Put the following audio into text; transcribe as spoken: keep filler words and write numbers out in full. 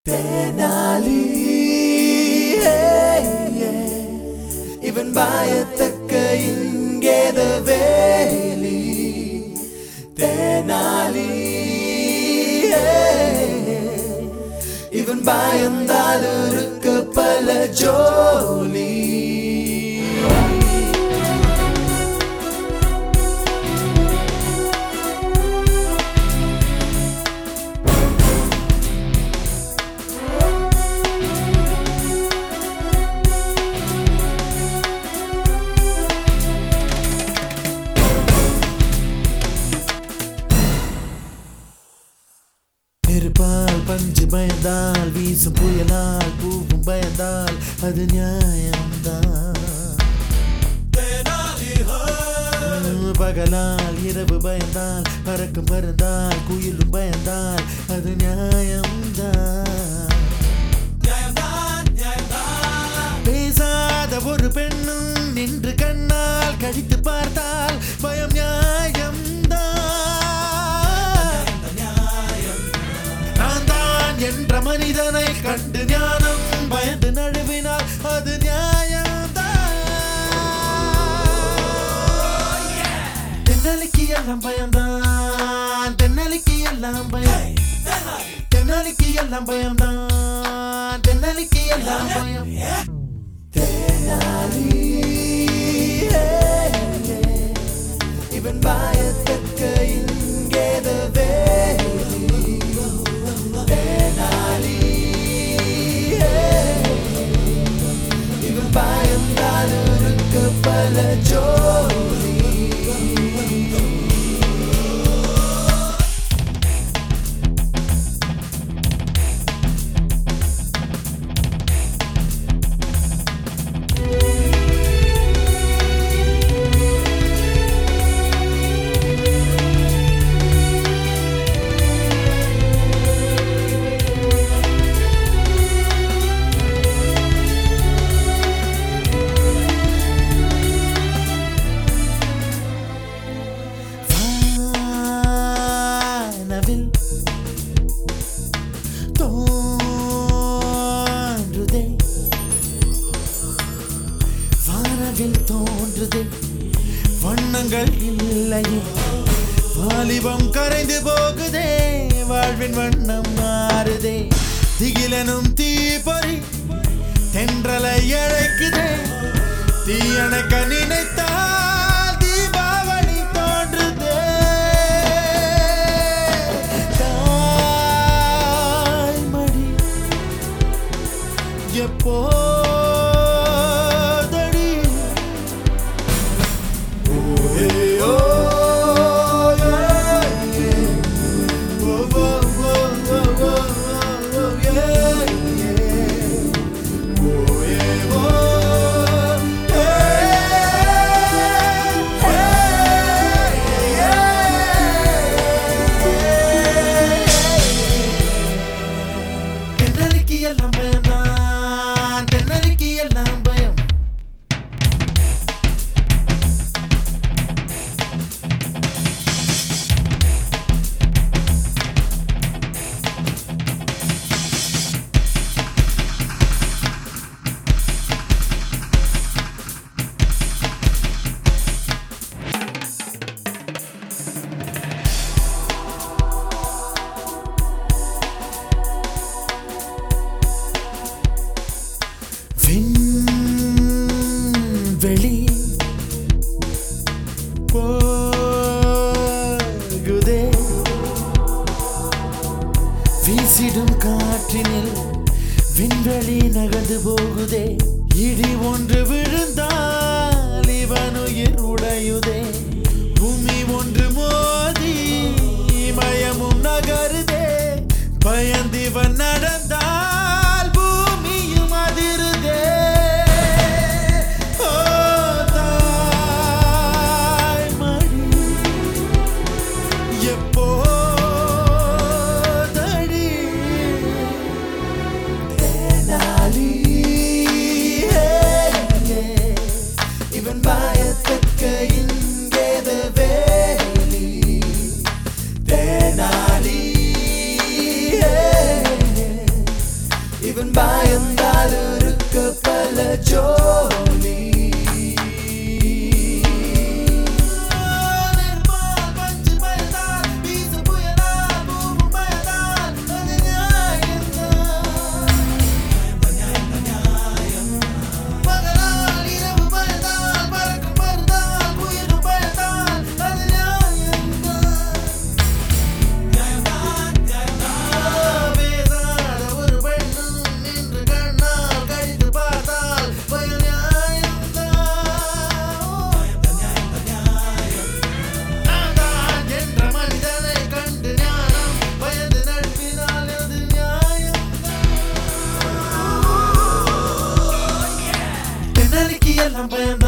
தேனாலி இவன் பாயத்தக்க இங்கேத வேலி தேனாலி இவன் பயந்தால் இருக்க பல ஜோலி நெருப்பால் பஞ்சு பயந்தால் வீசும் புயலால் பூவும் பயந்தால் அது நியாயம்தான். பகலால் இரவு பயந்தால் பறக்கும் பறந்தால் குயிலும் பயந்தால் அது நியாயம்தான். பேசாத ஒரு பெண்ணும் நின்று கண்ணால் கழித்து பார்த்தால் பயம் நியாயம்தான். என்ற மனிதனை கண்டு ஞானம் பயந்து நழுவினால் அது நியாயம்தான். தென்னலிக்கு எல்லாம் பயம்தான், தென்னலிக்கு எல்லாம் பயம், தென்னலிக்கு எல்லாம் பயம்தான், தென்னலிக்கு எல்லாம் பயம். தென்னாலி இவன் பயத்தக்க இங்கேத வேலி இவன் பயந்தால் இருக்க பல ஜோலி. தோன்றுதே வண்ணங்கள் இல்லையே, வாலிபம் கரைந்து போகுதே, வாழ்வின் வண்ணம் மாறுதே, திகிலனும் தீப்பொறி தென்றலை அழைக்குதே, தீயணைக்க நினைத்தால் தீபாவளி தோன்றுதே. தாய்மடி எப்போ எல்லாம் பயம்தான், தென்னலிக்கு எல்லாம் பயம். வெளி போகுதே வீசிடும் காற்றினில் விண்வெளி நகர்ந்து போகுதே, இடி ஒன்று விழுந்தால் இவன் உயிர் உடையுதே, பூமி ஒன்று மோதி மயமும் நகருதே, பயந்திவன் நடந்தால் பூமியும் அதிருதே. இவன் பயத்தக்க இங்கேத வேலி தேனாலி bam bam